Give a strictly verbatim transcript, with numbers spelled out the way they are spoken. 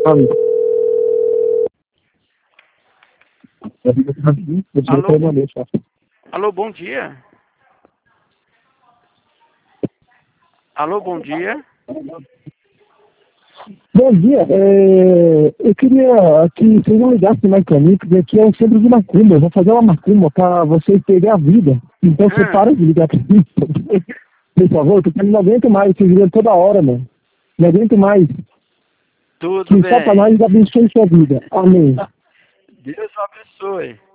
Alô? Alô, bom dia. Alô, bom dia. Bom dia, é, eu queria que vocês não ligassem mais para mim, porque aqui é o centro de macumba, eu vou fazer uma macumba para vocês terem a vida. Então você Ah. para de ligar para mim, por favor, porque eu não aguento mais, vocês ligam toda hora, mano. Não aguento mais. Tudo Que bem. Satanás abençoe sua vida. Amém. Deus o abençoe.